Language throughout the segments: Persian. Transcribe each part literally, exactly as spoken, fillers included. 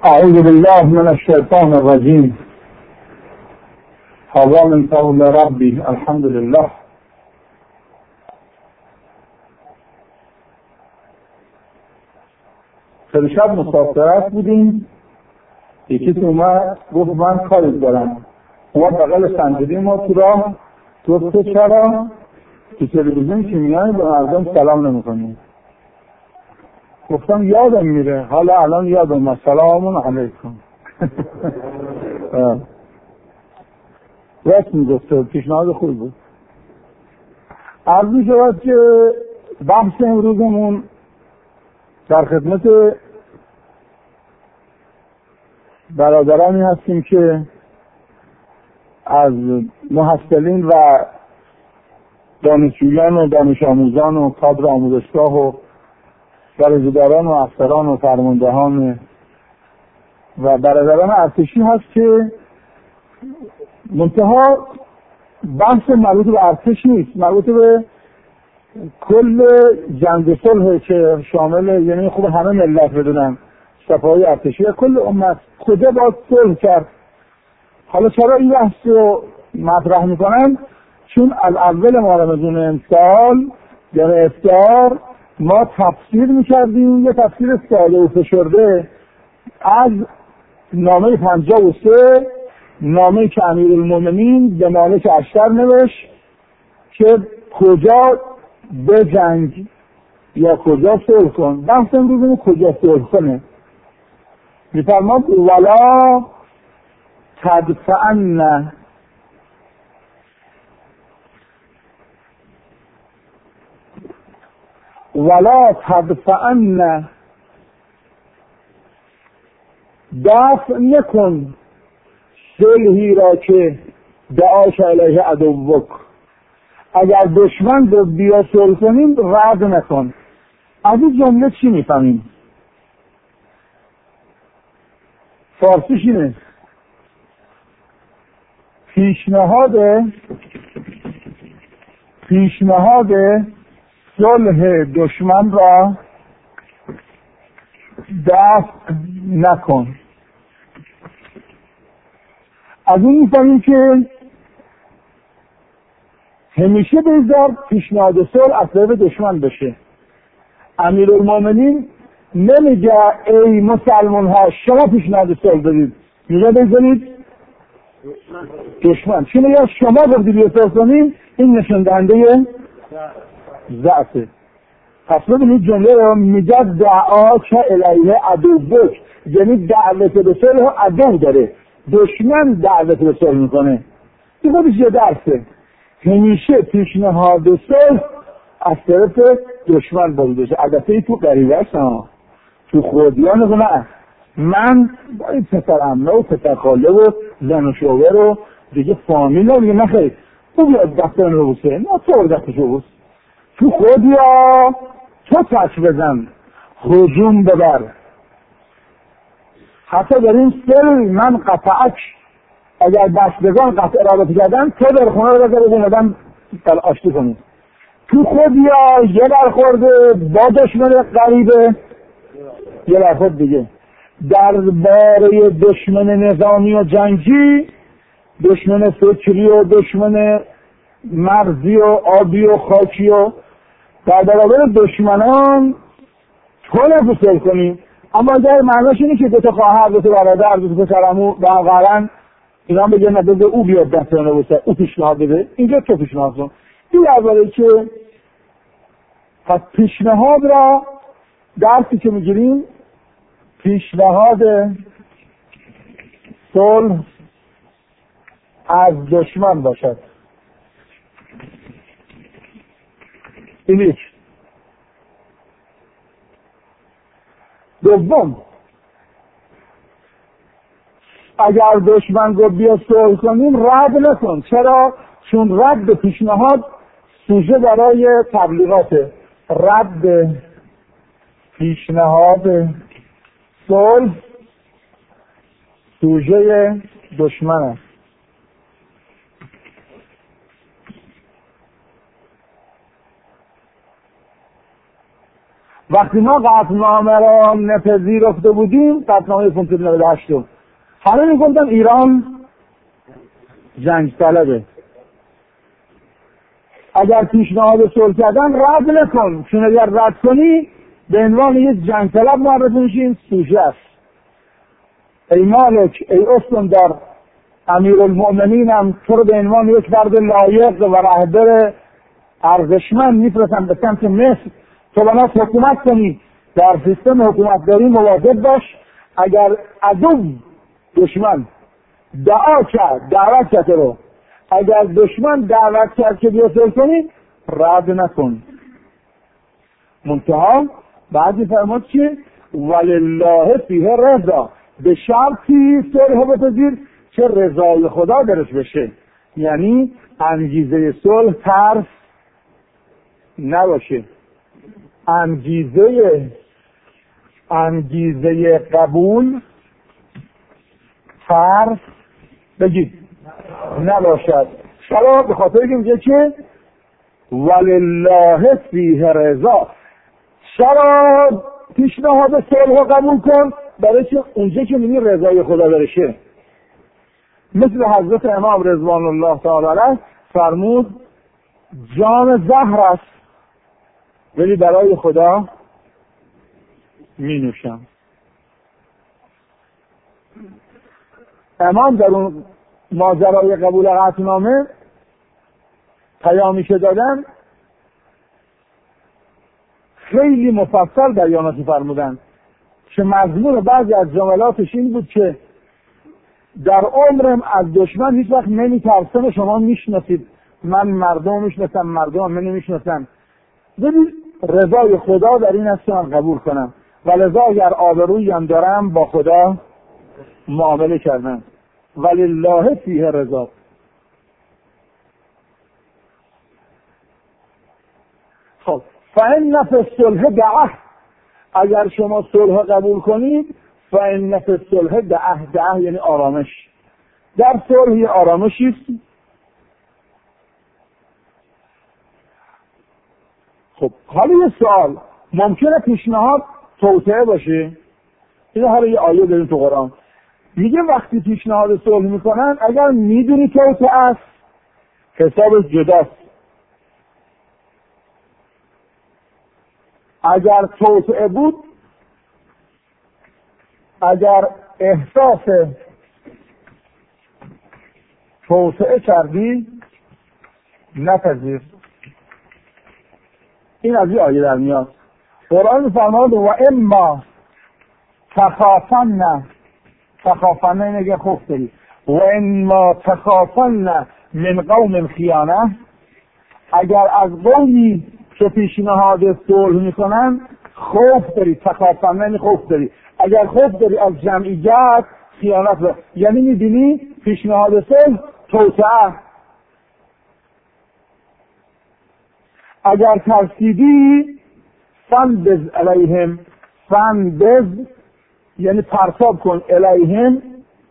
أعوذ بالله من الشيطان الرجيم. هذا من قول ربي الحمد لله. شب مسافرت بودیم، یکی تو اومد گفت من کاری دارم، اومد بغل صندلی ما تو راه گفت تو چرا تو تلویزیون که میای به مردم سلام نمی‌کنی؟ گفتم یادم میره، حالا الان یادم، سلام علیکم. راست میگفت، پیشنهاد خوب بود. عرض می‌شود که بحث امروزمون در خدمت برادرانی هستیم که از محصلین و دانشجویان و دانش آموزان و کادر آموزشگاه و درجه‌داران و افسران و فرماندهان و برادران ارتشی هست که منتها بحث مربوط به ارتش نیست، مربوط به کل جنگ صلح که شامل، یعنی خوب همه ملت بدونن، صفای ارتشی و کل امت کجا باید صلح کرد. حالا چرا این بحث رو مطرح میکنن؟ چون الاول ما رمضان امسال یعنی افطار ما تفسیر میکردیم، یه تفسیر ساله و فشرده از نامه پنجاه و سه، نامه که امیرالمومنین به مالک اشتر نوشت که کجا به جنگ یا کجا صلح کن. بحث امروزمون کجا صلح کنه. میفرماد ولا تدفعن ولا تدفعن دفع نکن صلحی را که دعاش علیه عدوک، اگر دشمن رو بیا صلح کنیم رد نکن. از این جمله چی میفهمیم؟ فارسیش اینه، پیشنهاد پیشنهاد صلح دشمن را دفع نکن. از این میفهمیم که همیشه بذار پیشنهاد صلح از طرف دشمن بشه. امیرالمومنین نمیگه ای مسلمان ها شما پیشنهاد صلح بدید، میگه بذارید دشمن. چون یا شما گفتید بیا صلح کنیم، این نشون دهنده ضعفه. پس ببینید جمله رو میگه دعا که الیه عدوک، یعنی دعوت به صلح عدو داره، دشمن دعوت به صلح میکنه. این خودش یه درسه. همیشه پیشنهاد صلح از طرف دشمن بوده بشه. البته تو غریبه است ها، تو خودیان نه. من با این پسر عمه و پسر خاله و زن و شوهر و دیگه فامیل رو میگه نخیر تو بیاد دفتر رو بوسه، نه تو دستش رو بوس، تو خودیا تو تک بزن، هجوم ببر. حتی در این سر من قطعک، اگر بستگان قطع رابطه کردن تو در خونه رو بذاره بودن آشتی کنید. تو خودیا یه برخورده با دشمن غریبه، یه برخورد دیگه. درباره دشمن نظامی و جنگی، دشمن فکری و دشمن مرزی و آبی و خاکی و در برابر دشمنان تو نفسل کنیم. اما اگر معناش اینه که دو تا خواهر، دو تا برادر، دو تا پسرعمو به هم قرن اینا بگه نبوده او بیاد دستانه بوسه، او پیشنهاد بده، اینجا تو پیشنهاد کن. این درباره که پس پیشنهاد را درسی که میگیریم پیشنهاد صلح از دشمن باشد. این یک. دوم، اگر دشمن رو بیا صلح کنیم رد نکن. چرا؟ چون رد پیشنهاد سوژه برای تبلیغاته. رد پیشنهاد صلح سوژه دشمن است. و وقتی ما قطعنامه را نپذیرفته بودیم، قطعنامه پانصد و نود و هشت، همه میگفتن ایران جنگ طلبه. اگر پیشنهاد صلح کردن رد نکن، چون اگر رد کنی به عنوان یک جنگ طلب معرفی میشین، سوژه است. ای مالک، ای استاندار، امیرالمؤمنینم تو رو به عنوان یک فرد لایق و رهبر ارزشمند میفرستم به سمت مصر، تو با ما حکومت کنی، در سیستم حکومتداری مواظب باش. اگر عدو دشمن دعا کرد، دعوت کرد رو، اگر دشمن دعوت کرد که بیا صلح کنی، رد نکن. منتها بعد میفرماد که ولله فیه رضا، به شرطی صلح بپذیر که رضای خدا درش بشه، یعنی انگیزه صلح ترس نباشه. انگیزه انگیزه قبول ترس بگید نباشد. چرا؟ به خاطر اینکه میگه که ولله فیه رضا. چرا پیشنهاد صلح قبول کن؟ برای که اونجا که میگی رضای خدا برشه. مثل حضرت امام رضوان الله تعالی علیه فرمود جام زهر است ولی برای خدا می نوشم. امام در اون ماجرای قبول قطعنامه پیامی که دادن خیلی مفصل بیاناتی فرمودن که مضمون بعضی از جملاتش این بود که در عمرم از دشمن هیچ وقت نمی ترسم، شما میشناسید، من مردم میشناسم، مردم من نمیشناسن. ببین رضای خدا در این است که من قبول کنم و لذا اگر آبرویی هم دارم با خدا معامله کردم. ولله فیه رضا. خب فإن فی الصلح دعه، اگر شما صلح قبول کنید فإن فی الصلح دعه، دعه یعنی آرامش. در صلح یه آرامشی است. خب حالا یه سوال، ممکنه پیشنهاد توطئه باشه؟ این حالا یه آیه داریم تو قرآن میگه وقتی پیشنهاد صلح میکنن اگر میدونی توطئه است حسابش جداست. اگر توطئه بود، اگر احساس توطئه کردی نپذیر. این از این آیه در میاد. قرآن میفرماد و اما تخافن، تخافن اینه که خوف داری، و اما تخافن من قوم خیانه، اگر از قومی که پیشنهاد صلح میکنن خوف داری، تخافن یعنی خوف داری، اگر خوف داری از جمعیت خیانت رو، یعنی میبینی پیشنهاد صلح توطئه. اگر ترسیدی فانبذ علیهم، فانبذ یعنی پرتاب کن، علیهم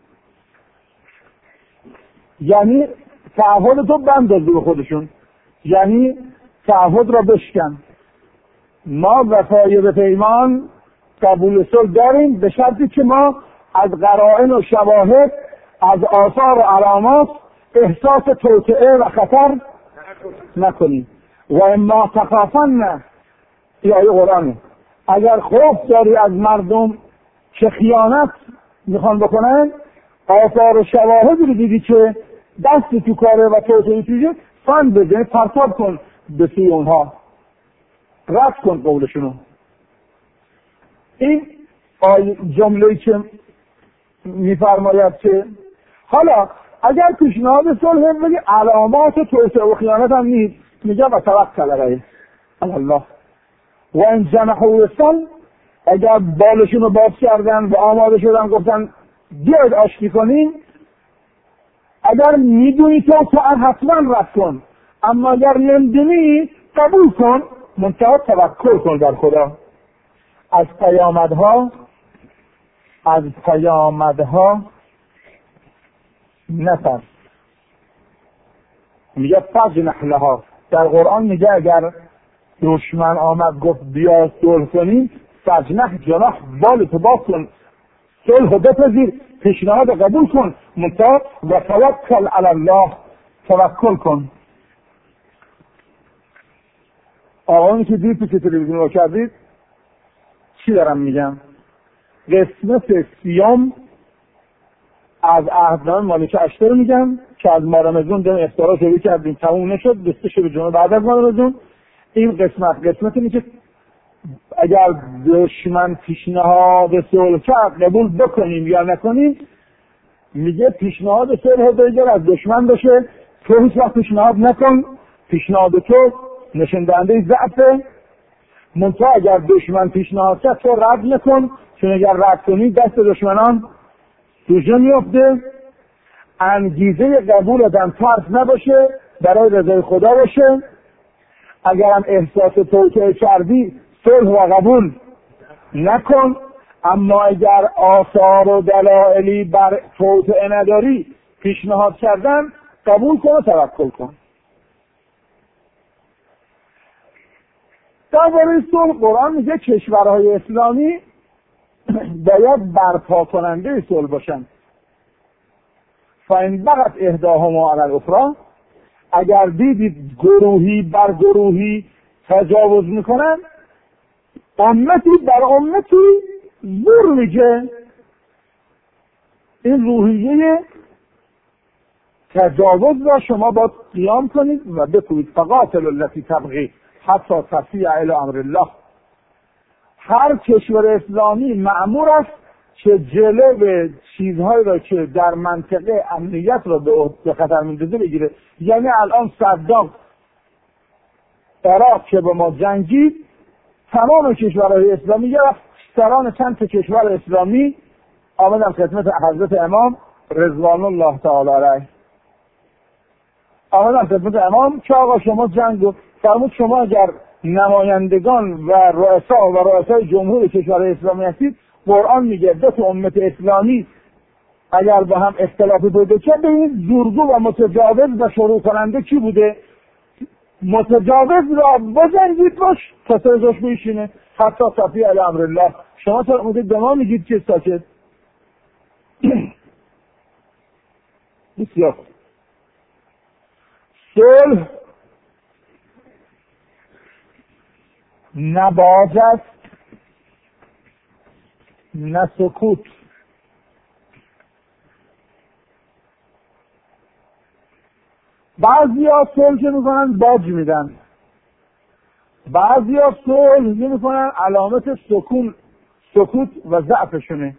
یعنی تعهد تو بنداز به خودشون، یعنی تعهد را بشکن. ما وفای به پیمان قبول صلح داریم به شرطی که ما از قرائن و شواهد، از آثار و علامات احساس توطئه و خطر نکنیم. و اما تخافن، این آیه قرآنه، اگر خوف داری از مردم که خیانت میخوان بکنن، آثار و شواهد رو دیدی که دستی تو کاره و توطئه توشه، فن بده، پرتاب کن به سوی اونها، رد کن قولشونو. این آیه جمله‌ای که میفرماید که حالا اگر پیشنهاد صلح بگی علامات توطئه و خیانت هم نیست، میگه و توکل علیه الله و این جنحوا للسلم، اگر بالشون رو باز کردن و آماده شدن گفتن بیاید آشتی کنین، اگر میدونی توطئه حتما رد کن، اما اگر نمیدونی قبول کن، منتها توکل کن در خدا. از پیامدها از پیامدها نترس. میگه فجنح لها، در قرآن میگه اگر دشمن آمد گفت بیا صلح کنیم، فجنح جناح بال تو باز کن، صلح رو بپذیر، پیشنهاد قبول کن، منتها و توکل علی الله، توکل کن. آقایانی که دیر پیش تلویزیون رو کردید چی دارم میگم؟ قسمت سیام از عهدنامه مالک اشتر میگم که از ماه رمضان داریم افطارا شروع کردیم، تموم نشد، دسته شروع جمعه بعد از ماه رمضان. این قسمت قسمت اینه که اگر دشمن پیشنهاد صلح کرد قبول بکنیم یا نکنیم، میگه پیشنهاد صلح بگیر از دشمن بشه، تو هیچ وقت پیشنهاد نکن، پیشنهاد تو نشون دهنده ضعفه، منتها اگر دشمن پیشنهاد کرد تو رد نکن، چون اگر رد کنی دست دشمنان دوجه میفته. انگیزه قبول آدم ترس نباشه، برای رضای خدا باشه. اگر هم احساس توطئه کردی صلح و قبول نکن، اما اگر آثار و دلایلی بر توطئه نداری پیشنهاد کردن قبول کن و توکل کن. درباره صلح قرآن میگه کشورهای اسلامی باید برپا کننده صلح باشن. فإن بغت احداهما علی الاخری، اگر دیدید گروهی بر گروهی تجاوز میکنن، امتی بر امتی زور میگه. این روحیه تجاوز را شما باید قیام کنید و بکنید. فقاتل التی تبغی حتی تفیء الی امر الله. هر کشور اسلامی مأمور است که جلو چیزهایی را که در منطقه امنیت را به خطر میندازه بگیره. یعنی الان صدام عراق که به ما جنگید، تمام کشورهای اسلامی یا سران چند تا کشور اسلامی آمدن خدمت حضرت امام رضوان الله تعالی علیه، آمدن خدمت امام که آقا شما جنگ رو فرمود، شما اگر نمایندگان و رؤسا و رؤسای جمهور کشورهای اسلامی هستید، قرآن میگه دو تا امت اسلامی اگر با هم اختلاف پیدا کرد، این زورگو و متجاوز و شروع کننده کی بوده؟ متجاوز را بزنید باش تا سرزاش بایشینه حتی تفیء الی امر الله. شما تا امید به ما میگید که ساکت. بسیار صلح نه باز است نه سکوت. بعضی ها صلح که میکنن باج میدن، بعضی ها صلح میکنن علامت سکون سکوت و ضعفشونه.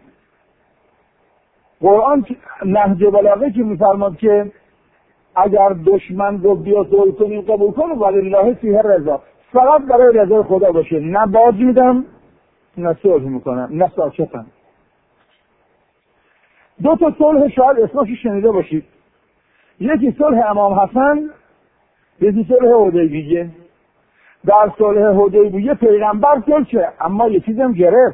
قرآن نهج بلاغه که میفرماد که اگر دشمن رو بیا صلح کنیم قبول کن ولله فیه رضا، فقط برای رضای خدا باشه، نه باج میدم نه صلح میکنم نه ساکتم. دو تا صلح شاید اسمش شنیده باشید، یکی صلح امام حسن، یکی صلح حدیبیه. در صلح حدیبیه پیغمبر صلح کرد، اما یه چیزم گرفت،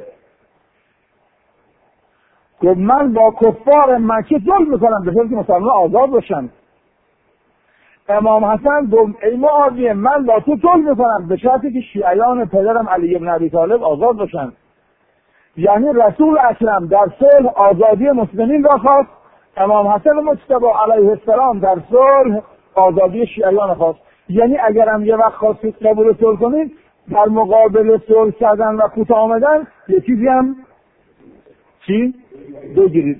گفت من با کفار مکه صلح میکنم به طوری که مسلمان آزاد باشن. امام حسن گفت ای معاویه من با تو صلح میکنم به شرطی که شیعیان پدرم علی بن ابی طالب آزاد باشن. یعنی رسول اکرم در صلح آزادی مسلمین را خواست، امام حسن مجتبی علیه السلام در صلح آزادی شیعیان خواست. یعنی اگرم یه وقت خواستید قبول صلح کنید، در مقابل صلح کردن و کوتاه آمدن یه چیزی هم چی؟ بگیرید.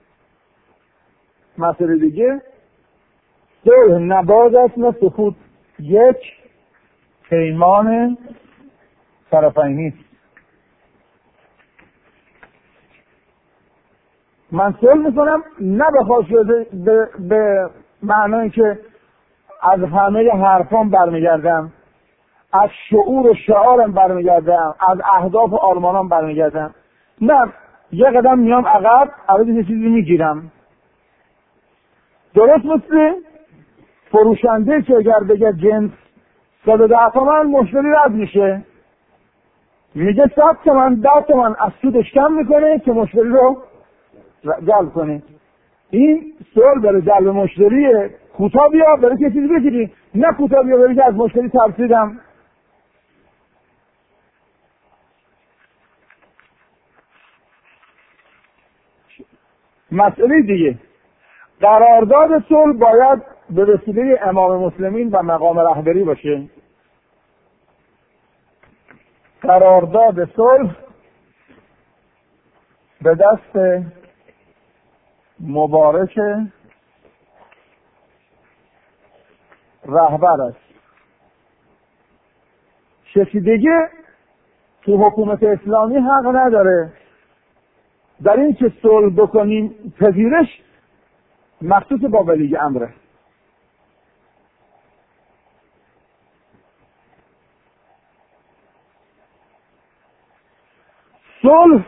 مسئله دیگه صلح نه باز است نه سکوت، یک پیمان طرفینی. من صلح میکنم نه بخواست به, به معنی که از همه حرفان برمیگردم، از شعور و شعارم برمیگردم، از اهداف و آرمانام برمیگردم، نه یه قدم میام عقب عوض یه چیزی میگیرم. درست مثل فروشنده که اگر بگه جنس صد و ده تومن مشتری رد میشه، میگه صد تومن ده تومن از سودش کم میکنه که مشتری رو جلب کنه. این صلح برای جلب مشتری کوتاه بیا برای که چیزی بگیری، نه کوتاه بیا برای که از مشتری ترسیدم. مسئله دیگه، قرارداد صلح باید به وسیله امام مسلمین و مقام رهبری باشه. قرارداد صلح به دست مبارک رهبر است. کسی دیگه تو حکومت اسلامی حق نداره در این که صلح بکنیم پذیرش مخصوص با ولی امره. صلح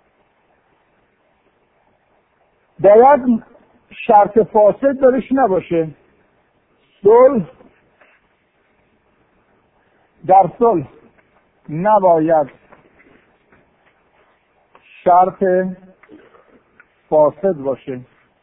باید شرط فاسد درش نباشه. صلح در صلح نباید شرط فاسد باشه.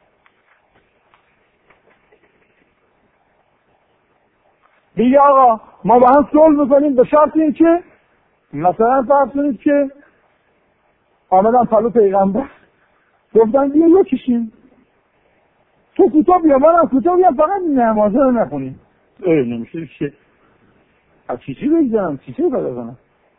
دیگه آقا ما با هم صلح میکنیم به شرط این که مثلا فرض کنید که آمدن پلو پیغمبر گفتن بیا یکیشیم، تو کوتاه بیا منم کوتاه بیا، فقط نمازه رو نخونیم. ای نمیشه چه از چی چی بگذارم چی چی پیدا کنم.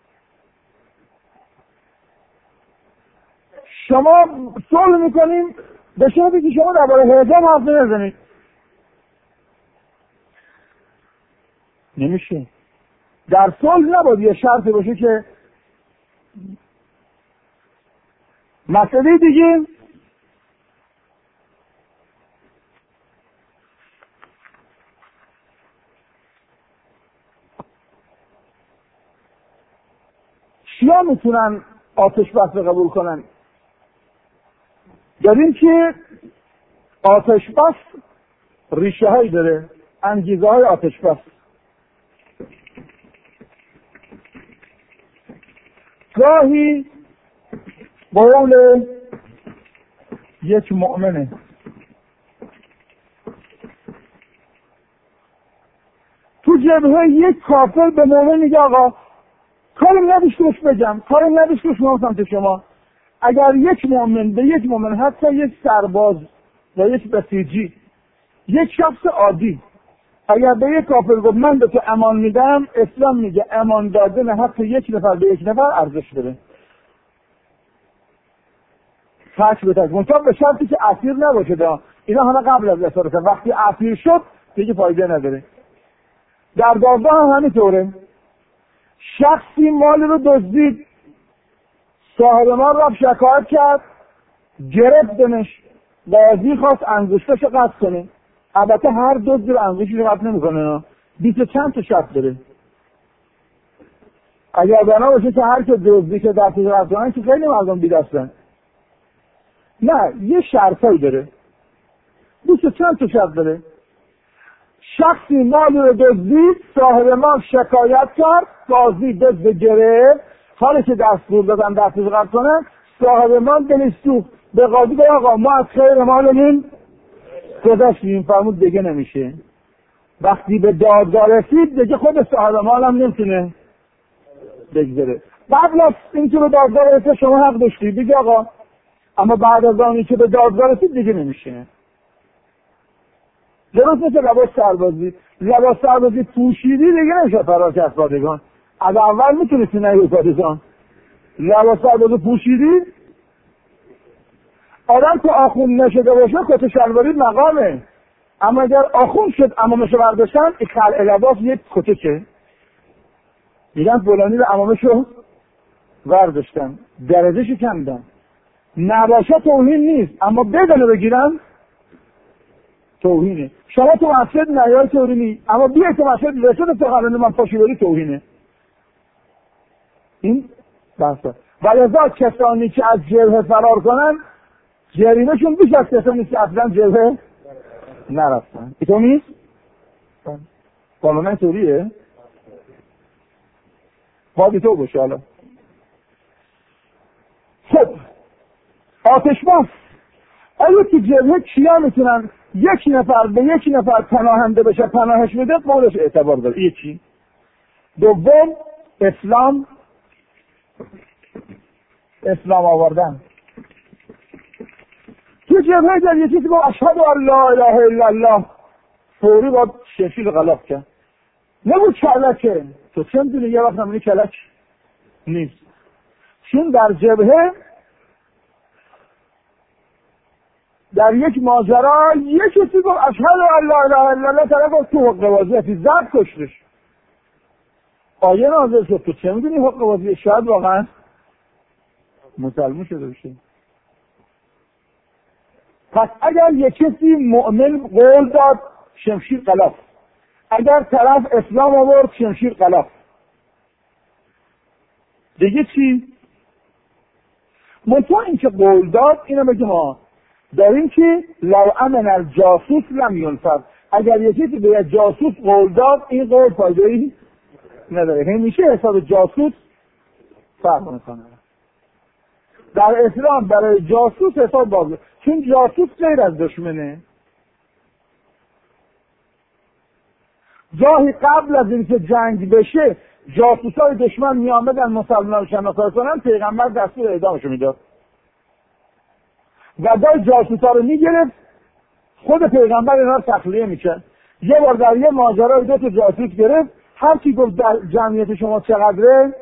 شما صلح میکنیم به شرطی که شما درباره حجاب حرف نزنید. نمیشه. در صلح نباید یه شرطی باشه که مسئله دیگه چیا میتونن آتش بس قبول کنن؟ داریم که آتش بس ریشه هایی داره، انگیزه های آتش بس. گاهی با قول یک مؤمنه تو جبهه یک کافر به مؤمن میگه آقا کارم نداشت روش بگم، کارم نداشت روش ما سمت شما. اگر یک مؤمن به یک مؤمن، حتی یک سرباز و یک بسیجی، یک شخص عادی، اگر به یک کافر گفت من به تو امان میدم، اسلام میگه امان دادن حتی یک نفر به یک نفر ارزش داره. تک به تک منطقه به شرطی که اسیر نباشه. دا اینا همه قبل از اسارت، وقتی اسیر شد دیگه فایده نداره. در دادگاه هم همینطوره. شخصی مال رو دزدید، صاحب مال را شکایت کرد، گرفتنش، قاضی خواست انگشتش رو قطع کنه. البته هر دزدی رو انگشتش رو قطع نمیکنه، بیست چند تا شرط داره. اگر بنا باشه که هر که دزدی که دستش رو قطع کنن که خیلی مردم بی‌دستن. نه، یه شرطایی داره، بیست چند تا شرط داره. شخصی مال رو دزدید، صاحب مال شکایت کرد، قاضی دزد گرفت، حالی که دستور دادن دستش قطع کنن، صاحب مال دلش سوخت، به قاضی گفت آقا ما از خیر مالمون گذشتیم. فرمود دیگه نمیشه. وقتی به دادگاه رسید دیگه خود صاحب مال هم نمیتونه بگذره. قبل از اینکه به دادگاه رسید شما حق داشتی دیگه آقا، اما بعد از آنی که به دادگاه رسید دیگه نمیشه. درست مثل لباس سربازی، لباس سربازی پوشیدی دیگه نمیشه فرار کرد پادگان. از اول میتونستی نهی پادگان. لباس سربازی پوشیدی، آدم که آخون نشده باشه کت شلواری مقامه، اما اگر آخون شد امامشو برداشتن این خلع لباس یک کته که میگن فلانی به امامشو برداشتن درجهشو کندن. نباشه توهین نیست، اما بدنه بگیرن توهینه. شما تو مسجد نیای توهینی، اما بیای تو مسجد رسد تو قرانه من پاشی بری توهینه. این بحثه. و لذا کسانی که از جبهه فرار کنن جریمهشون بیش از کسانی که اصلا جبهه نرفتن. اینطور نیست؟ قانون اینطوریه؟ باید اینطور باشه. حالا خب آتش بس، آیا که جبهه کیا میتونن یک نفر به یک نفر پناهنده بشه پناهش بده؟ قولش اعتبار داره. یکی. دوم اسلام، اسلام آوردن. تو جبهه در یه چیزی گفت اشهد ان لا اله الا الله، فوری با شمشیر غلاف کرد. نبود کلکه. تو چه میدونی یه وقت نمیدونی کلک نیست، چون در جبهه در یک ماجرا یک کسی گفت اشهد ان لا اله الا الله، طرف گفت تو حق بازی زد کشتش. آیه نازل شد تو چه میدونی حق بازی، شاید واقعا مسلمان شده بشه. پس اگر یک کسی مؤمن قول داد شمشیر غلاف، اگر طرف اسلام آورد شمشیر غلاف، دیگه چی؟ منطقه این که قول داد اینو بگیم ما داریم که لو امن الجاسوس لم ینفذ، اگر یکی که به جاسوس قول داد این قول فایده‌ای نداره، همیشه حساب جاسوس فرق میکنه. در اسلام برای جاسوس حساب بازه، چون جاسوس غیر از دشمنه. گاهی قبل از اینکه جنگ بشه جاسوسای دشمن می آمدن مسلمان رو شناسایی کنن، پیغمبر دستور اعدامشو میداد و گاهی جاسوسا رو میگرفت خود پیغمبر اینا رو تخلیه میکرد. یه بار در یه ماجرای دو تا جاسوس گرفت، هر کی گفت در جمعیت شما چقدره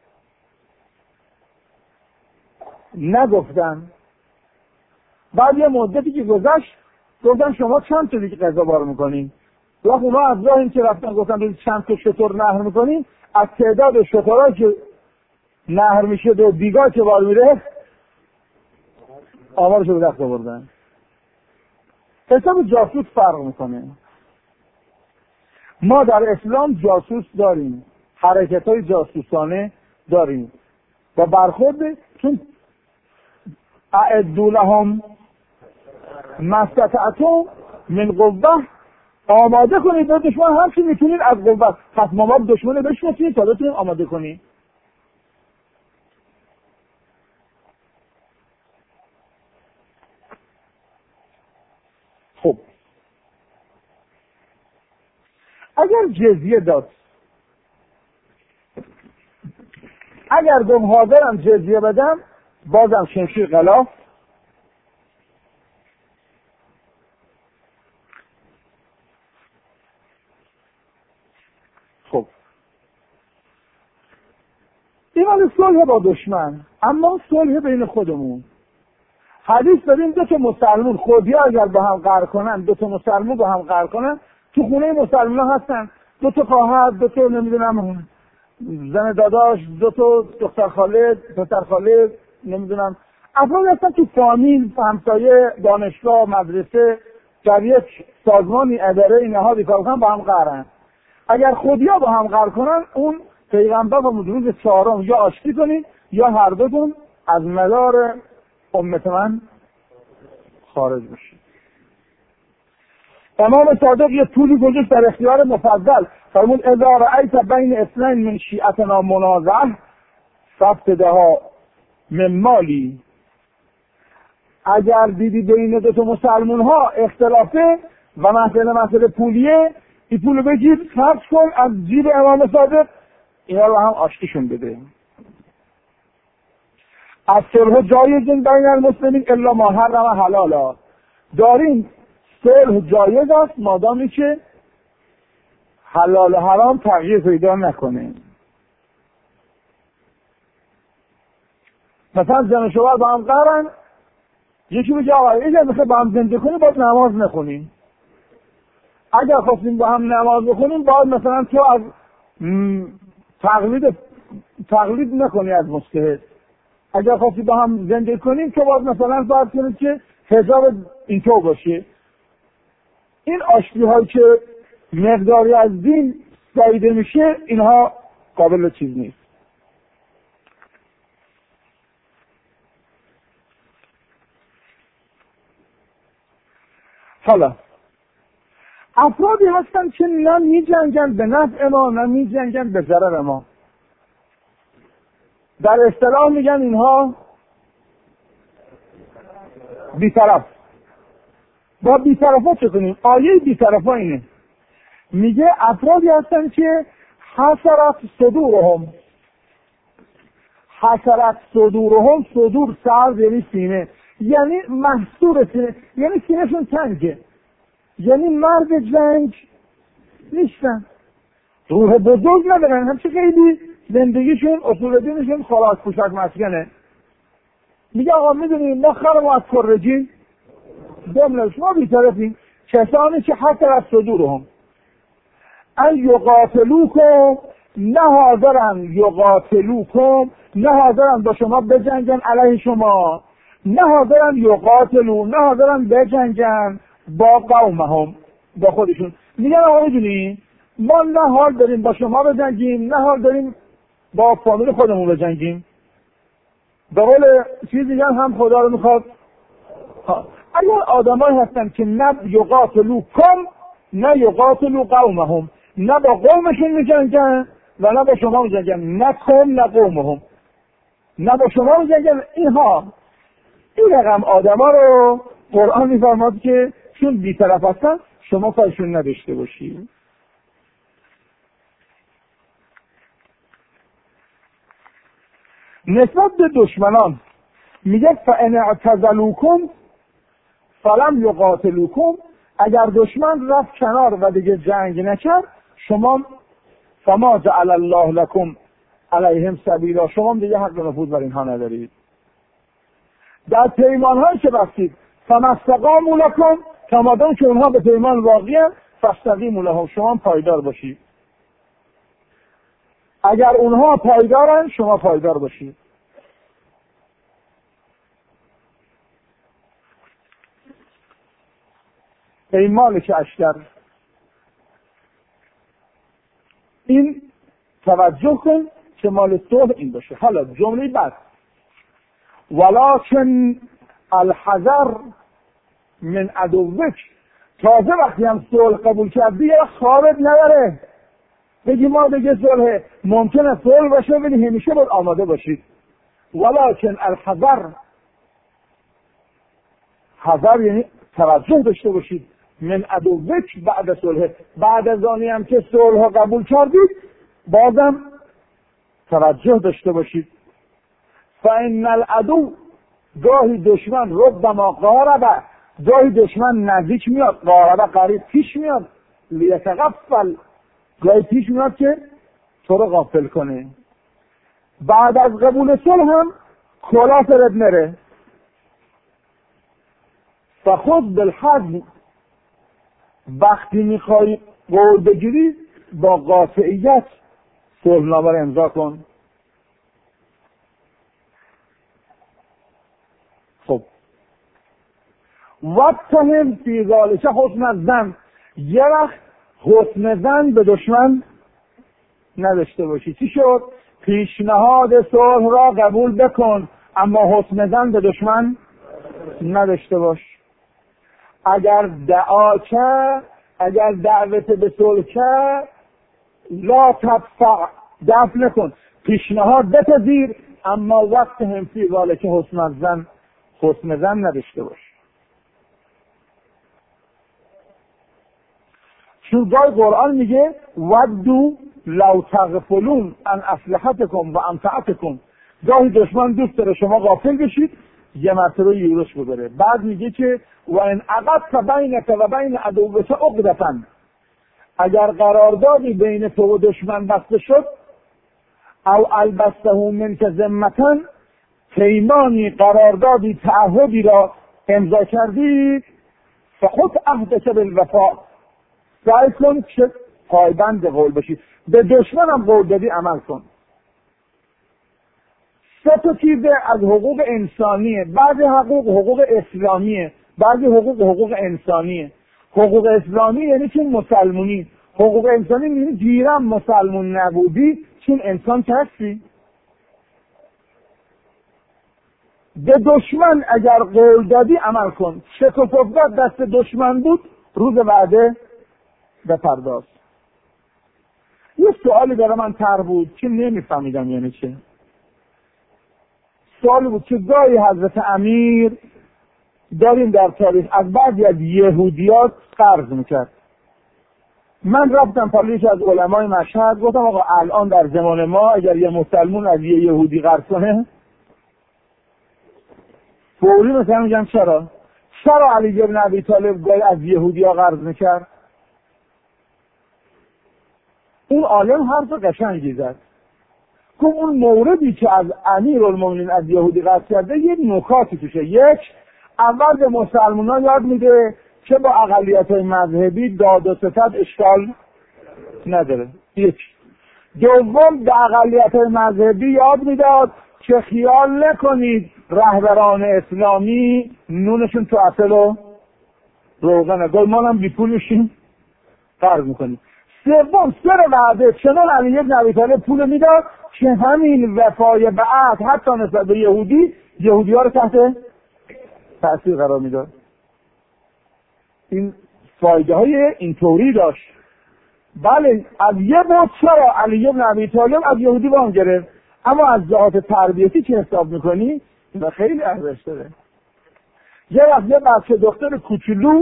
نگفتن. بعد یه مدتی که گذشت گفتن شما چند تا دیگه قضا بار میکنین؟ وقت اونا از راه این که رفتن گفتن ببین چند تا شتر نهر میکنین، از تعداد شترها که نهر میشه و بیگاه که بار میره آمارشو به دست آوردن. حساب جاسوس فرق میکنه. ما در اسلام جاسوس داریم، حرکت های جاسوسانه داریم و برخورد، چون اعدوا لهم ما استطعتم من قوة، آماده کنید به دشمن هر چی میتونید از قوت. پس ما باید دشمن بشناسید تا بتونید آماده کنید. خب اگر جزیه داد، اگر گم حاضرم جزیه بدم، بازم شمشیر غلاف. خب این مال صلح با دشمن، اما صلح بین خودمون. حدیث داریم دو تا مسلمون خودیا اگر با هم قرار کنن، دو تا مسلمون با هم قرار کنن، تو خونه مسلمان ها هستن، دو تا خواهر، دو تا نمیدونم زن داداش، دو تا دختر خاله، پسر خاله، نمیدونم افراد هستن تو فامیل، همسایه، دانشگاه، مدرسه، در یک سازمانی، اداره، نهادی کار کنن، با هم قرارن. اگر خودیا با هم قرار کنن، اون پیغمبر و روز چهارم یا آشتی کنید یا هر دوتون از مدار امت من خارج بشید. امام صادق یه طولی گذاشت در اختیار مفضل، فرمود اذا رأیت بین اثنین من شیعتنا منازعه فابتدها من مالی، اگر دیدی بین دو تا مسلمان ها اختلافه و مسئله مسئله پولیه، این پولو بگیر خرج کن از جیب امام صادق، اینا رو هم آشتیشون بده. از صلح جایزین بین المسلمین الا ما حرم حلالا، داریم صلح جایز است مادامی که حلال و حرام تغییر پیدا نکنه. مثلا زن و شوهر با هم قرارن، یکی بگه آقا اگر میخوای با هم زندگی کنیم باید نماز نخونیم، اگر خواستیم با هم نماز بخونیم باید مثلا تو از تقلید تقلید نکنی از مجتهد، اگر خواستی با هم زندگی کنیم تو باید مثلا فرض کنید که حجاب اینطور باشه. این آشتی هایی که مقداری از دین دایده میشه اینها قابل چیز نیست. حالا افرادی هستن که نه می جنگن به نفع ما نه می جنگن به ضرر ما. در اصطلاح میگن اینها بی‌طرف. با بی‌طرفا چه کنیم؟ آیه بی‌طرفا اینه، میگه افرادی هستن که حسرت صدورهم، حسرت صدورهم، صدور سر یعنی سینه، یعنی محصور سینه، یعنی سینهشون تنگه، یعنی مرد جنگ نیستن، روح بزرگ ندارن، همچه خیلی زندگیشون اصول دینشون خلاص پوشک مسکنه. میگه آقا میدونیم ما خرم از فرجین دملش ما بیطرفیم کسانی که حتی از صدورهم ان یقاتلوکم، نه حاضرن یقاتلوکم، نه حاضرن با شما بجنگن علیه شما، نه حاضرن یقاتلو، نه حاضرن بجنگن با قومهم، با خودشون. میگن آقا میدونی ما نه حال داریم با شما بجنگیم، نه حال داریم با فامیل خودمون بجنگیم. به قول چیز دیگه هم خدا رو میخواد. اگر آدمایی هستن که نه یقاتلو کم نه یقاتلو قومهم، نه با قومشون میجنگن و نه با شما میجنگن، نه کم نه قومهم، نه با شما میجنگن، اینها این رقم آدما رو قرآن میفرماد که چون بی‌طرف هستن شما کارشون نداشته باشید. نسبت به دشمنان میگه فَإِنْ اعْتَزَلُوكُمْ فَلَمْ يُقَاتِلُوكُمْ، اگر دشمن رفت کنار و دیگه جنگ نکرد شما فَمَا جَعَلَ اللَّهُ لَكُمْ عَلَيْهِمْ سَبِيلًا، شما دیگه حق نفوذ بر اینها ندارید. در پیمان‌هایی که بستید فَمَا اسْتَقَامُوا لَكُمْ، تا مادام که اونها به پیمان واقعی‌اند فَاسْتَقِیمُوا لَهُمْ، شما پایدار باشید. اگر اونها پایدارن شما پایدار باشید. ای مالک اشتر، این توجه کن که مال صلح این باشه. حالا جمله بعد ولکن الحذر من عدوک، تازه وقتی هم صلح قبول کردی یه خوابت نداره بگی ما دیگه صلح، ممکنه صلح باشه ولی همیشه باید آماده باشید. ولکن الحذر، حذر یعنی توجه داشته باشید من عدوک بعد صلح، بعد از آنی هم که صلح قبول کردید بازم توجه داشته باشید. فإن العدو، گاهی دشمن ربما قارب، گاهی دشمن نزدیک میاد، قارب قریب پیش میاد، لیتغفل، گاهی پیش میاد که تو رو غافل کنه. بعد از قبول صلح هم کلا سرت نره. فخذ بالحزم، وقتی میخوای قول بگیری با قاطعیت صلحنامه رو امضا کن. خب واتهم فی ذلک حسن الظن، یه وقت حسن ظن به دشمن نداشته باشی. چی شد؟ پیشنهاد صلح را قبول بکن اما حسن ظن به دشمن نداشته باش. اگر دعا کرد، اگر دعوت به صلح کرد لا تدفع، دفع نکن، پیشنهاد بپذیر اما وقت هم فی ذلک حسن الظن، حسن ظن نداشته باش. چون گاهی قرآن میگه ودو لو تغفلون عن اسلحتکم و امتعتکم، گاهی دشمن دوست داره شما غافل بشید یه مرتبه یورش ببره. بعد میگه که و ان عقدت بینک و بین عدوک عقدة، اگر قراردادی بین تو و دشمن بسته شد او البسته منک ذمة، پیمانی قراردادی تعهدی را امضا کردی فخذ عهدک بالوفاء، سعی کن که پایبند قول بشی. به دشمن هم قول دادی عمل کن. سه تا چیز از حقوق انسانیه، بعضی حقوق حقوق اسلامیه، بعضی حقوق حقوق انسانیه. حقوق اسلامی یعنی چون مسلمونی، حقوق انسانی یعنی گیرم مسلمون نبودی چون انسان هستی. به دشمن اگر قول دادی عمل کن. شک و فقدت دست دشمن بود روز وعده بپرداز. یه سوالی برای من تر بود که نمیفهمیدم یعنی چه. سوالی بود که گاهی حضرت امیر داریم در تاریخ از بعضی از یهودیات قرض میکرد. من رفتم پالیش از علمای مشهد گفتم آقا الان در زمان ما اگر یه مسلمون از یه یهودی قرض کنه فوری مثلا میگم چرا؟ چرا علی بن ابی طالب گاهی از یهودی‌ها قرض میکرد؟ اون عالم حرف قشنگی زد. گفت اون موردی که از امیرالمومنین از یهودی قرض کرده یه نکاتی توشه. یک، اول به مسلمانان یاد میده که با اقلیت‌های مذهبی داد و ستد اشکال نداره. یک. دوم، به اقلیت‌های مذهبی یاد میداد که خیال نکنید رهبران اسلامی نونشون تو اصل و روغنه، گل ما هم بی پول میشیم قرض میکنیم. سوم، سر وعده چنان علی بن ابی طالب پول میداد که همین وفای به عهد حتی نسبت به یهودی یهودی ها رو تحت تأثیر قرار میداد. این فایده های اینطوری داشت. بله از یه بود چرا علی بن ابی طالب از یهودی وام گرفت، اما از جهات تربیتی که حساب میکنی و خیلی ارزش داره. یه وقت یه بچه دختر کوچولو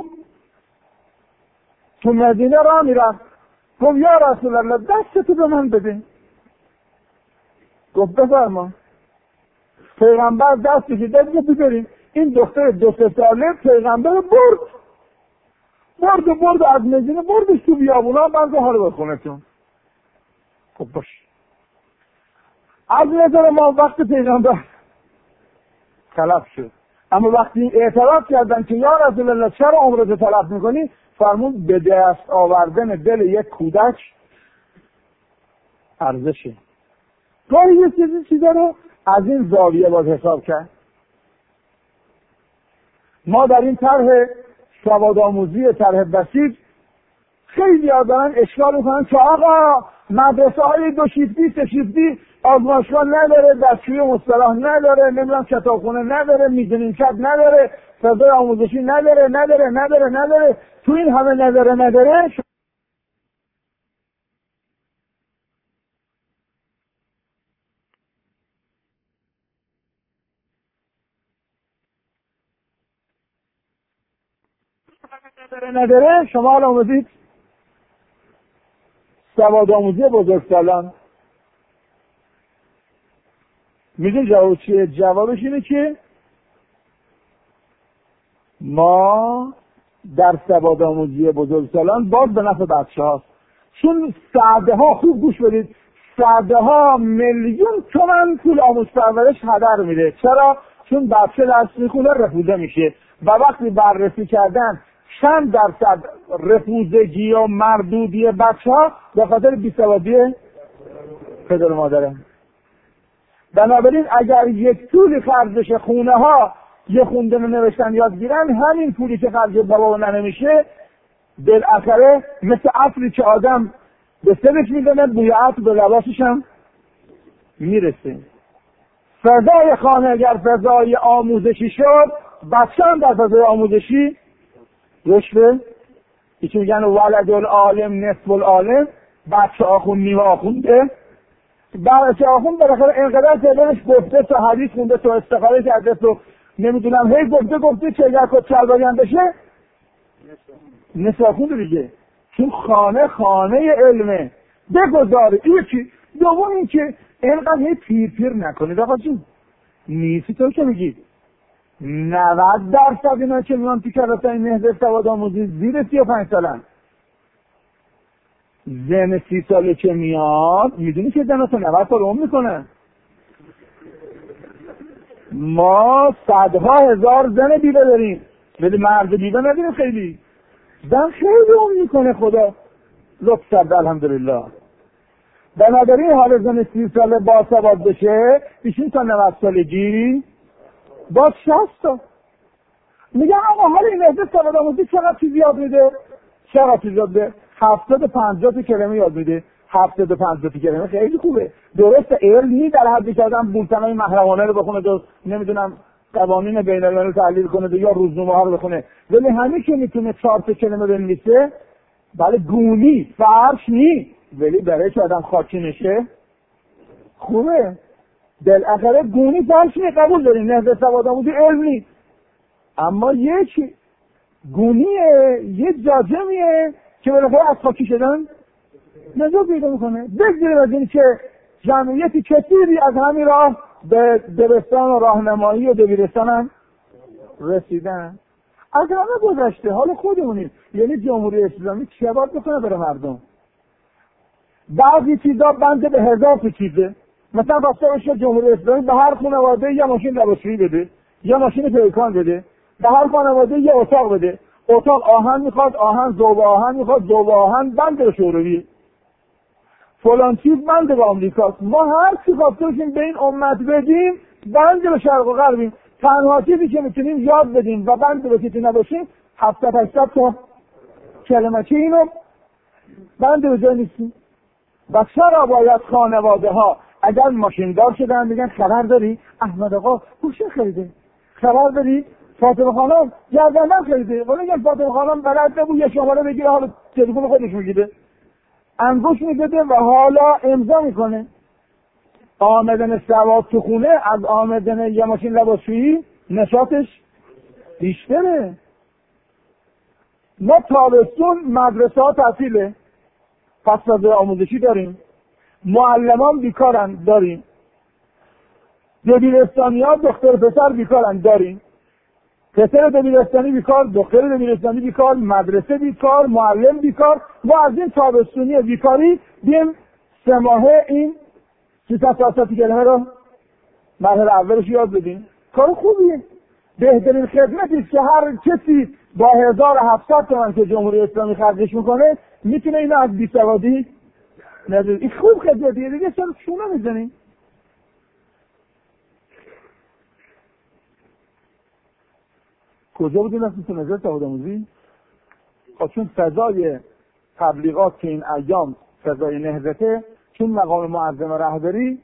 تو مدینه راه میرفت، گفت یا رسول الله دستتو به من بده. گفت بفرما. پیغمبر دست کشید گفت ببریم. این دختر دو سه ساله پیغمبر برد برد و برد از مدینه بردش تو بیابونا، بعد حالا بخونتون. خب باش. از نظر ما وقت پیغمبر تلف شد، اما وقتی اعتراف کردن که یا رسول الله چرا عمرت تلف میکنی، فرمود به دست آوردن دل یک کودک ارزشه. گاهی یه چیزی چیزا رو از این زاویه باز حساب کرد. ما در این طرح سوادآموزی طرح بسیط خیلی ها دارن اشکال میکنن که آقا مدرسه های دو شیفتی سه شیفتی آزمایشگاه نداره، دستشویی مصطلح نداره، نمیدونم کتابخونه نداره، میزنین کد نداره، فضای آموزشی نداره نداره نداره نداره تو این همه نداره نداره نداره نداره شما حالا آموزید سواد آموزی بزرگسالان. میدون جواب چیه؟ جوابش اینه که ما در سواد آموزی بزرگسالان باز به نفع بچه هاست، چون سعده ها خوب گوش بدید، سعده ها میلیون تومن پول آموز پرورش هدر میره. چرا؟ چون بچه درس میخونه رفوزه میشه و وقتی بررسی کردن چند درصد رفوزگی و مردودی بچه ها به خاطر بیسوادی پدر و مادره. بنابراین اگر یک طولی خرجش خونه ها یه خوندن و نوشتن یاد گیرن، همین پولی که خرج بابا و ننه میشه بالاخره مثل عطری که آدم به سرش میدونه بوی عطر به لباسش هم میرسه. فضای خانه اگر فضای آموزشی شد، بچه هم در فضای آموزشی رشد ایچه میگن ولد العالم نصف العالم، بچه آخون نیمه آخونده. بچه آخون بالاخره اینقدر تعدادش گفته تو حدیث خونده تو استخاره کرده تو نمیدونم هی گفته گفته چه اگر کد چلباگم بشه نصف آخونده دیگه، چون خانه خانه علمه. بگذاره یکی دوم این که اینقدر هی پیر پیر نکنید آقا جون، نیستی تو که میگید نود درصد اینا که میان تو کلاسای مهد سواد آموزی زیر سی و پنج سالن. زن سی ساله که میاد میدونی که زن تو نود سال عمر میکنه. ما صدها هزار زن بیوه داریم ولی مرد بیوه نداریم. خیلی زن خیلی عمر میکنه، خدا لطف کرده الحمدلله. بنابراین حال زن سی ساله با سواد بشه ایشون تا نود سالگی با شصت تا میگن آقا حالا این مهد سواد آموزی چقدر چیز یاد میده؟ چقدر چیز یاد میده؟ هفتاد و پنجاه تا کلمه یاد میده. هفتاد و پنجاه تا کلمه خیلی خوبه. درسته علمی در حدی که آدم بولتنهای محرمانه رو بخونه، دو نمیدونم قوانین بین الملل رو تحلیل کنه یا روزنامه ها رو بخونه، ولی همین که میتونه چهار تا کلمه بنویسه بله گونی فرش نی، ولی برای که آدم خاکی نشه خوبه. بالاخره گونی فرش نی قبول داریم، نهضت سواد آموزی علمی، اما یک گونیه یک جاجمیه که بالاخره از خاکی شدن نجات پیدا میکنه. بگذاریم از این که جمعیتی کثیری از همین راه به دبستان و راهنمایی و دبیرستان هم رسیدن. از همه گذشته، حالا خودمونیم. یعنی جمهوری اسلامی چه باید بکنه برای مردم؟ بعضی چیزا بنده به هزار تا چیزه. مثلا واسه باشه جمهوری اسلامی به هر خانواده یه ماشین لباسشویی بده، یه ماشین پیکان بده، به هر خانواده یه اتاق بده. اتاق آهن میخواد، آهن ذوب آهن میخواد، ذوب آهن بنده به شوروی، فلان چیز بنده به آمریکاست. ما هر چی خواسته باشیم به این امت بدیم بنده به شرق و غربیم. تنها چیزی که میتونیم یاد بدیم و بنده به کسی نباشیم هفتاد هشتاد تا کلمه چه اینو بنده به جای نیستیم. و چرا باید خانواده ها اگر ماشیندار شدن بگن خبر داری احمد آقا گوشه خریده، خبر داری فاطمه خانم گردنم خریده، ولی اگر فاطمه خانم بلد نبود یه شماره بگیره حالا تلفن خودش میگیره انگوش میده و حالا امضا میکنه. آمدن سواد تو خونه از آمدن یه ماشین لباسشویی نشاطش بیشتره. ما تابستون مدرسه ها تعطیله، فصل آموزشی داریم، معلمان بیکارن داریم، دبیرستانی ها دختر پسر بیکارن داریم، پسر دبیرستانی بیکار، دختر دبیرستانی بیکار، مدرسه بیکار، معلم بیکار. ما از این تابستونی بیکاری بیم سه ماهه این سیصد تا کلمه رو مرحله اولش یاد بدیم. کار خوبیه. بهترین خدمتی است که هر کسی با هزار و هفتصد تومان که جمهوری اسلامی خرجش میکنه میتونه اینو از بیسوادی نداره. این خوب خدمتیه دیگه، چرا شونه میزنیم؟ کجا بودیم اصلا تو نظر سواد آموزی؟ خب چون فضای تبلیغات که این ایام فضای نهضته، چون مقام معظم رهبری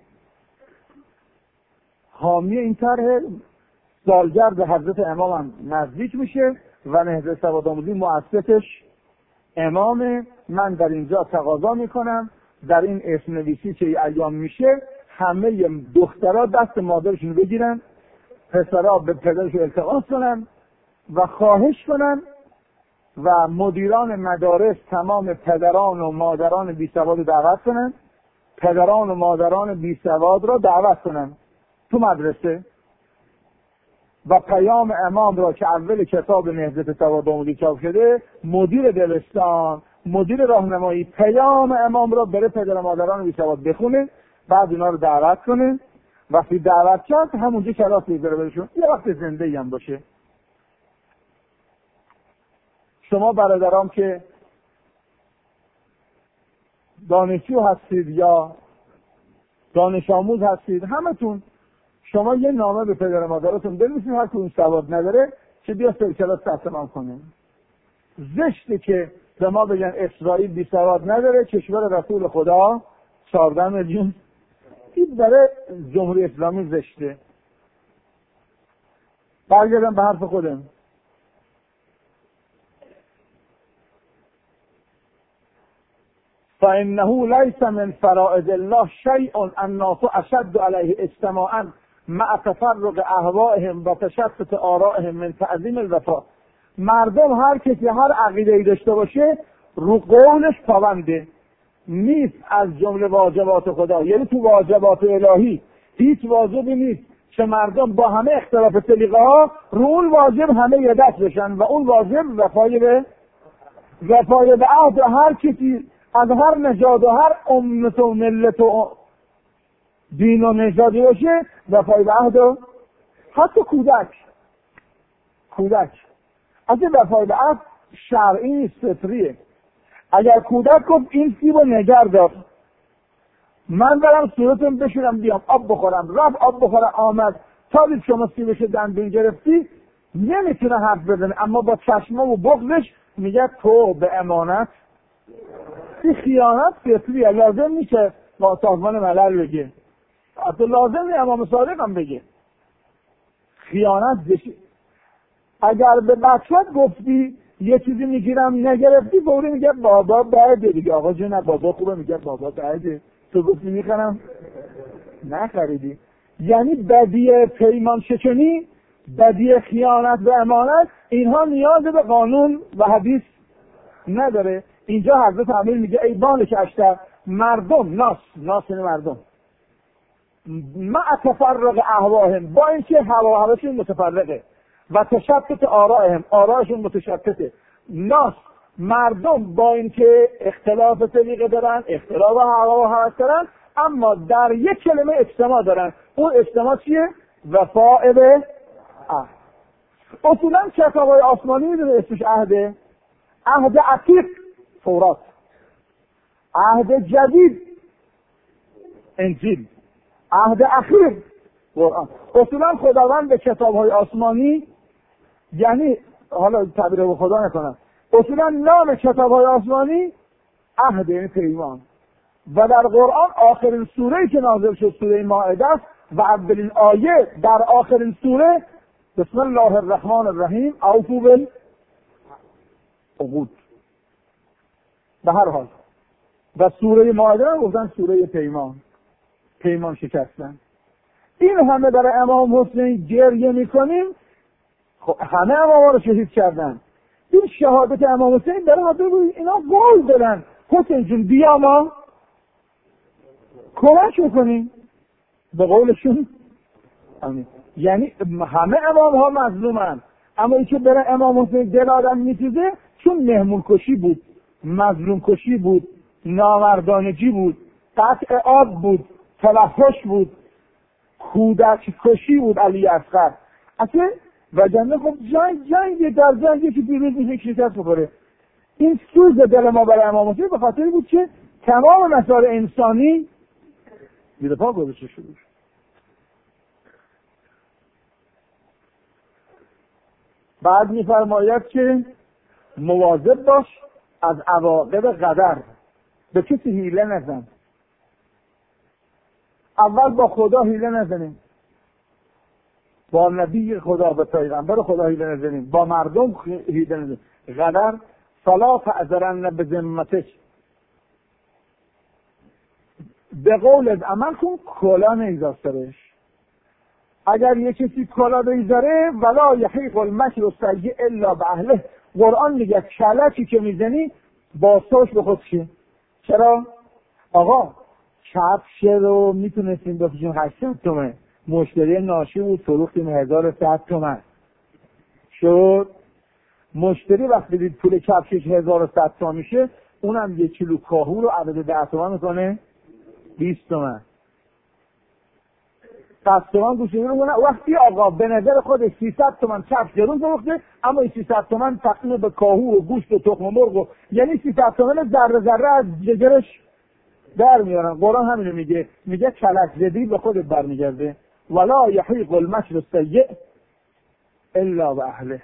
حامی این طرح سالگرد حضرت امام هم نزدیک میشه و نهضت سواد آموزی مؤسسش امام. من در اینجا تقاضا میکنم در این اسم نویسی که ایام میشه همه دخترها دست مادرشون بگیرن، پسرها به پدرشون التماس کنن و خواهش کنن و مدیران مدارس تمام پدران و مادران بی سواد دعوت کنن، پدران و مادران بی سواد را دعوت کنن تو مدرسه و پیام امام را که اول کتاب نهضت سواد آموزی چاپ شده، مدیر دبستان، مدیر راهنمایی پیام امام را بره پدر و مادران بی سواد بخونه، بعد اینا رو دعوت کنه. وقتی دعوت کرد همونجا کلاس بذاره برشون، یه وقت زنده هم باشه. شما برادرام که دانشجو هستید یا دانش آموز هستید، همتون شما یه نامه به پدر مادرتون بنویسید، هر کدوم سواد نداره که بیا سر کلاس ثبت نام کنه. زشته که به ما بگن اسرائیل بی سواد نداره، کشور رسول خدا چهارده میلیون. این برای جمهوری اسلامی زشته. برگردم به حرف خودم. فإنه ليس من فرائض الله شيء الناس أشد عليه اجتماعا مع تفرق اهوائهم و تشتت آرائهم من تعظیم الوفا. مردم هر کسی هر عقیده‌ای داشته باشه رو قولش پابنده نیست از جمله واجبات خدا. یعنی تو واجبات الهی هیچ واجبی نیست که مردم با همه اختلاف سلیقه ها رو اون واجب همه یه دست بشن و اون واجب وفای به وفای به عهد هر کسی از هر نژاد و هر امت و ملت و دین و نژادی باشه، وفای به عهد و حتی کودک کودک از این وفای به عهد شرعی نیست، فطریه. اگر کودک گفت این سیب رو نگر دار، من برم صورتم بشورم بیام آب بخورم، رفت آب بخورم آمد، تا دید شما سیبش دندون گرفتی، نمیتونه حرف بزنه، اما با چشمه و بغضش میگه تو به امانت. این خیانت فطریه، لازم میشه با سازمان ملل بگه، حتی لازم نیست امام صادق هم بگه خیانت زشی. اگر به بچه‌ت گفتی یه چیزی میگیرم نگرفتی، فوری میگه بابا بعده دیگه. آقا جون بابا خوبه، میگه بابا بعده. تو گفتی میخرم نخریدی. یعنی بدی پیمان شکنی، بدی خیانت به امانت، اینها نیاز به قانون و حدیث نداره. اینجا حضرت امیر میگه ای بالک اشتر، مردم ناس ناس این مردم مع تفرق اهواهم، با اینکه هوا هواشون متفرقه، و تشتت آرائهم، آرائشون متشتته. ناس مردم با اینکه اختلاف طریقه دارن، اختلاف هوا و هوس دارن، اما در یک کلمه اجتماع دارن. اون اجتماع چیه؟ وفاء به عهد. اصولا کتاب‌های آسمانی میدونه اسمش عهده؟ عهد عتیق تورات، عهد جدید انجیل، عهد اخیر قرآن. اصولا خداوند به کتاب‌های آسمانی، یعنی حالا تعبیر به خدا نکنم، اصولا نام کتاب‌های آسمانی عهد، یعنی پیمان. و در قرآن آخرین سوره‌ای که نازل شد سوره مائده است و اولین آیه در آخرین سوره بسم الله الرحمن الرحیم اوفوا بالعقود. به هر حال و سوره مائده رو گفتن سوره پیمان، پیمان شکستن. این همه برای امام حسین گریه میکنیم، خب همه امام رو شهید کردن. این شهادت امام حسین داره ما بگوییم اینا قول دارن حسین جون بیا ما کمک میکنیم به قولشون. امین. یعنی همه امام ها مظلومن، اما این که برای امام حسین دل آدم میتیزه چون مهمون کشی بود، مظلوم کشی بود، نامردانگی بود، قطع آب بود، تلفش بود، کودک کشی بود علی اصغر. اصلا و جنبه خب جنگ جنگ در جنگی که دیروز میشه شکست بخوره. این سوز دل ما برای امام حسین به خاطر بود که تمام مسائل انسانی زیر پا گذاشته شده. بعد میفرماید که مواظب باش از عواقب قدر، به کسی حیله نزن. اول با خدا حیله نزنیم، با نبی خدا، به پیغمبر خدا حیله نزنیم، با مردم حیله نزنیم. قدر فلا تعذرن بذمتک، به قولت عمل کن، کلا نیذار سرش. اگر یک کسی کلا بیذاره ولا یحیق المکر السیء الا باهله. قرآن میگه کلکی که میزنی بازتاش به خود چیه؟ چرا؟ آقا کفش رو میتونستیم بفروشیم هشتصد تومن، مشتری ناشی بود فروختیم هزار و صد تومن. شد مشتری وقتی دید پول کفشش هزار و صد تومن میشه، اونم یک کیلو کاهو رو عدد ده تومن میکنه بیست تومن. صد تومن گوشه رو مونه. وقتی آقا به نظر خودش سیصد تومن کفش گرون فروخته، اما این سیصد تومن تقسیم به کاهو و گوشت و تخم مرغ و یعنی سیصد تومن ذره ذره از جگرش در میارن. قرآن همینو میگه، میگه کلک زدی به خودت برمیگرده. ولا یحیق المکر السیء الا باهله.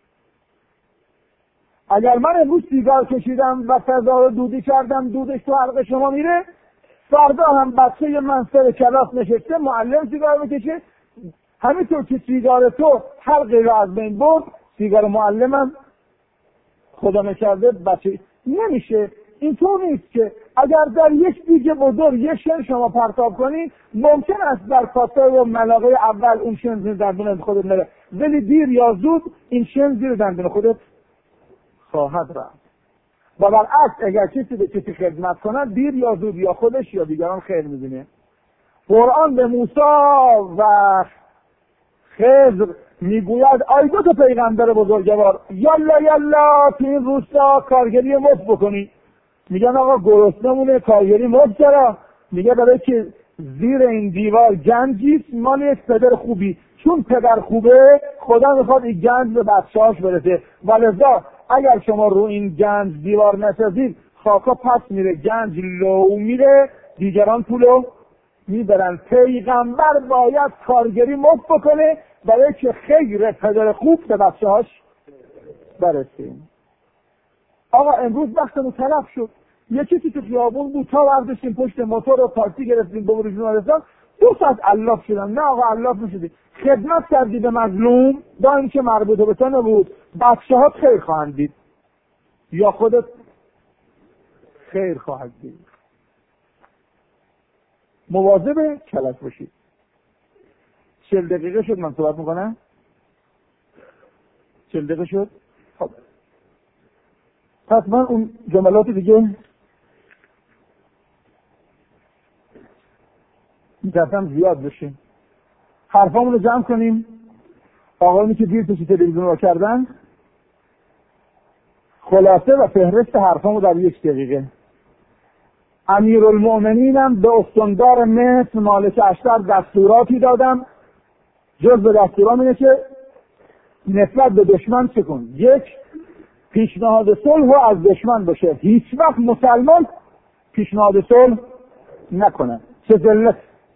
اگر من امروز سیگار کشیدم و فضا رو دودی کردم، دودش تو حلق شما میره، فردا هم بچه من سر کلاس نشسته معلم سیگار میکشه، همینطور که سیگار تو حلقی رو از بین برد، سیگار معلمم خدا نکرده بچه نمیشه. اینطور نیست که اگر در یک دیگه بزرگ یک شن شما پرتاب کنی، ممکن است در کاسه و ملاقه اول اون شن زیر دندون خودت نره، ولی دیر یا زود این شن زیر دندون خودت خواهد رفت. و برعکس اگر کسی به کسی خدمت کنه، دیر یا زود یا خودش یا دیگران خیر می‌بینه. قرآن به موسی و خضر میگوید آی دو تا پیغمبر بزرگوار، یالا یالا تو این روستا کارگری مفت بکنی. میگن آقا گرسنمونه کارگری مفت چرا؟ میگه برای که زیر این دیوار گنجیست مال یک پدر خوبی، چون پدر خوبه خدا میخواد این گنج به بچه‌هاش برسه، ولذا اگر شما رو این گنج دیوار نسازید خاکا پس میره، گنج لو میره، دیگران پولو میبرن. پیغمبر باید کارگری مفت بکنه برای که خیر پدر خوب به بچه‌هاش برسه. آقا امروز وقتمون تلف شد، یکی که تو خیابون بود تا برداشتیم پشت موتور و تاکسی گرفتیم به بیمارستان، دو ساعت علاف شدن. نه آقا علاف نشدی، خدمت کردی به مظلوم، با اینکه مربوط به تو نبود، بچه ها خیر خواهند دید یا خودت خیر خواهد دید. مواظب کلک باشید. چل دقیقه شد من صحبت میکنم؟ چل دقیقه شد؟ خب پس من اون جملات دیگه میترسم زیاد بشه. حرفامون رو جمع کنیم. آقایونی که دیر توی تلویزیون رو کردن، خلاصه و فهرست حرفامو در یک دقیقه. امیرالمؤمنینم به استاندار مصر مالک اشتر دستوراتی دادم. جز به دستورام اینه که نسبت به دشمن چه کن؟ یک، پیشنهاد صلح و از دشمن باشه. هیچ وقت مسلمان پیشنهاد صلح نکنه، چه ذلت.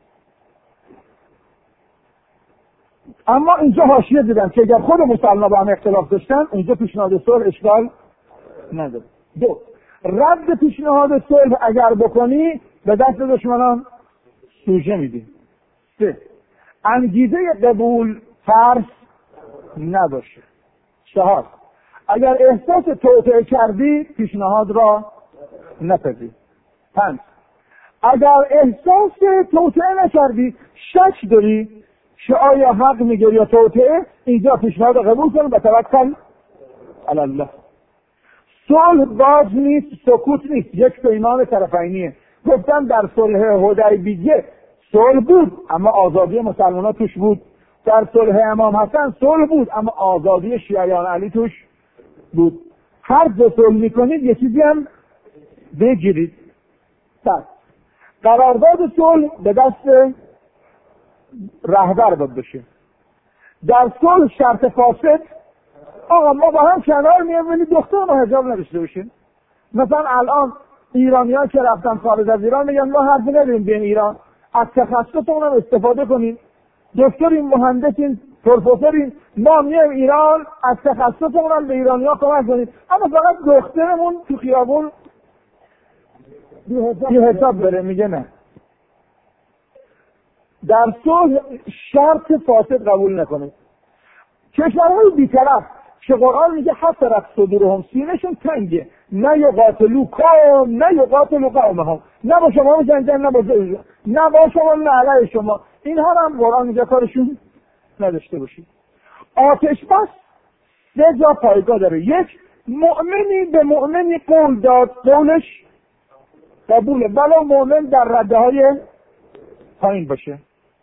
اما اینجا حاشیه دیدم که اگر خود مسلمان با هم اختلاف داشتن اینجا پیشنهاد صلح اشکال نداره. دو، رد پیشنهاد صلح اگر بکنی به دست دشمنان سوژه میدی. سه، انگیزه قبول فرض نداشه. چهار، اگر احساس توطئه کردی پیشنهاد را نپذیر. پنج، اگر احساس توطئه نکردی شک داری که آیا حق میگه یا توطئه، اینجا پیشنهاد قبول کن و توکل علی الله. صلح باز نیست، سکوت نیست، یک پیمان طرفینیه. گفتم در صلح حدیبیه صلح بود اما آزادی مسلمان‌ها توش بود. در صلح امام حسن صلح بود اما آزادی شیعیان علی توش بود. هر دو صلح میکنید یه چیزی هم بگیرید. پس قرارداد صلح به دست رهبر باید بشه. در صلح شرط فاسد، آقا ما با هم کنار میایم ولی دختر ما حجاب نداشته باشیم. مثلا الان ایرانی‌ها که رفتن خارج از ایران میگن ما حرفی نداریم بین ایران، از تخصصمون هم استفاده کنیم. دکترین، مهندسین، پروفسورین، ما میایم ایران از تخصصمون هم به ایرانی‌ها کمک کنیم، اما فقط دخترمون تو خیابون بی حساب بره. میگه نه. در صلح شرط فاسد قبول نکنه. کشورهای بی‌طرف که قرآن میگه حسرت صدورهم، سینه‌شون تنگه، نه یقاتلو قوم نه یقاتلو قومهم، نه با شما جنگن نه با نه با شما نه علیه شما، اینها هم قرآن میگه کارشون نداشته باشید. آتش بس سه جا پایگاه داره. یک، مؤمنی به مؤمنی قول داد، قولش قبوله بلا مؤمن در رده های پایین باشه.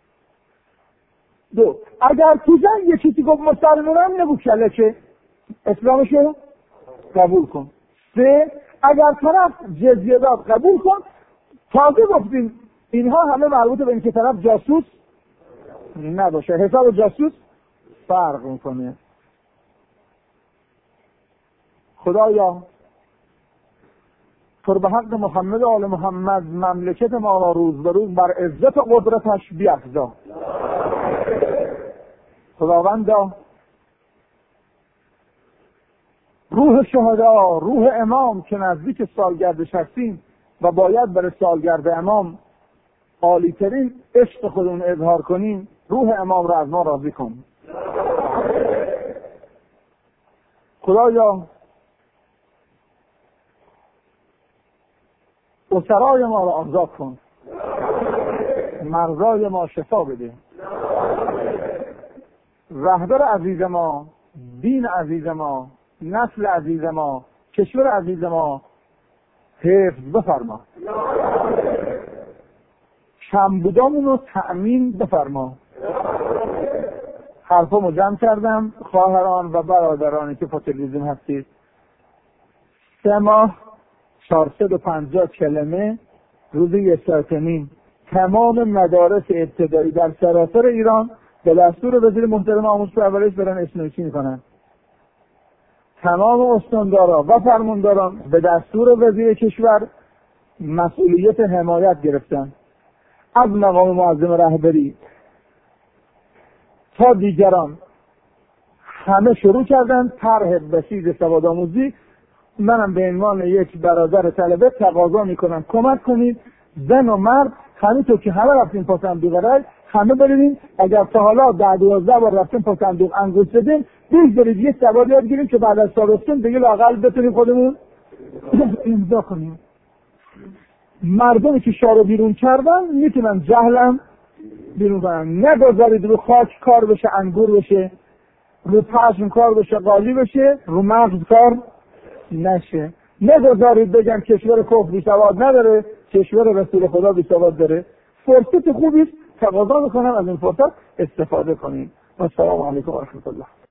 دو، اگر تو جنگ یه چیزی گفت مسلمانم نبود کله که اسلامشو قبول کن. سه، اگر طرف جزیه داد قبول کن. تازه گفتیم اینها همه مربوط به این که طرف جاسوس نباشه. حساب جاسوس فرق میکنه. خدایا پر به حق محمد و آل محمد مملکت ما را روز به روز بر عزت و قدرتش بیفزا. خداوندا روح شهدا، روح امام که نزدیک سالگردش هستیم و باید برای سالگرد امام عالی ترین عشق خودمون اظهار کنیم، روح امام را از ما راضی کن. خدایا اسرای ما را آزاد کن، مرضای ما شفا بده. رهبر عزیز ما، دین عزیز ما، نسل عزیز ما، کشور عزیز ما حفظ بفرما. کمبودامون رو تأمین بفرما. حرفامو جمع کردم. خواهران و برادرانی که با تلویزیون هستید، سه ماه چهارصد و پنجاه کلمه روزی یک ساعت نیم تمام مدارس ابتدایی در سراسر ایران به دستور وزیر محترم آموزش و پرورش برن اسمنویسی میکنن. تمام استاندارا و فرمانداران به دستور وزیر کشور مسئولیت حمایت گرفتن. از مقام معظم رهبری تا دیگران همه شروع کردن طرح بسیط سوادآموزی. منم به عنوان یک برادر طلبه تقاضا میکنم کمک کنید، زن و مرد همینطور که همه رفتیم پا صندوق رای همه بریم. اگر تا حالا ده دوازده بار رفتیم پا صندوق انگشت زدیم، بگذارید یه سواد یاد گیریم که بعد از تابستون دیگه لااقل بتونیم خودمون امضا کنیم. مردمی که شارو بیرون کردن میتونن جهلم بیرون کنن. نگذارید رو خاک کار بشه، انگور بشه، رو پشم کار بشه، قالی بشه، رو مغز کار نشه. نگذارید بگم کشور کفر بی سواد نداره، کشور رسول خدا بی سواد داره. فرصت خوبی است، تقاضا میکنم از این فرصت استفاده کنید. السلام علیکم و رحمت الله.